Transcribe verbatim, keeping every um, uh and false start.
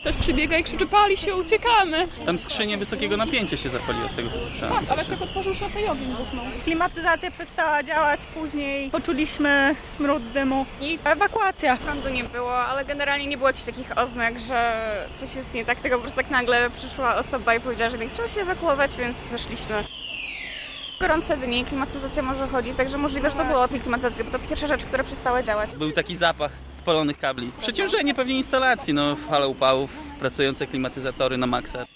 Też przybiega i krzyczy, pali się, uciekamy. Tam skrzynia wysokiego napięcia się zapaliła, z tego co słyszałem. Tak, ale jak otworzył szafę i ogień buchnął. Klimatyzacja przestała działać, później poczuliśmy smród dymu i ewakuacja. Prądu nie było, ale generalnie nie było jakichś takich oznak, że coś jest nie tak, tylko po prostu tak nagle przyszła osoba i powiedziała, że nie trzeba się ewakuować, więc weszliśmy. Gorące dni, klimatyzacja może chodzić, także możliwe, że to było o tej klimatyzacji, bo to pierwsza rzecz, która przestała działać. Był taki zapach spalonych kabli. Przeciążenie pewnie instalacji, no, fala upałów, pracujące klimatyzatory na maksa.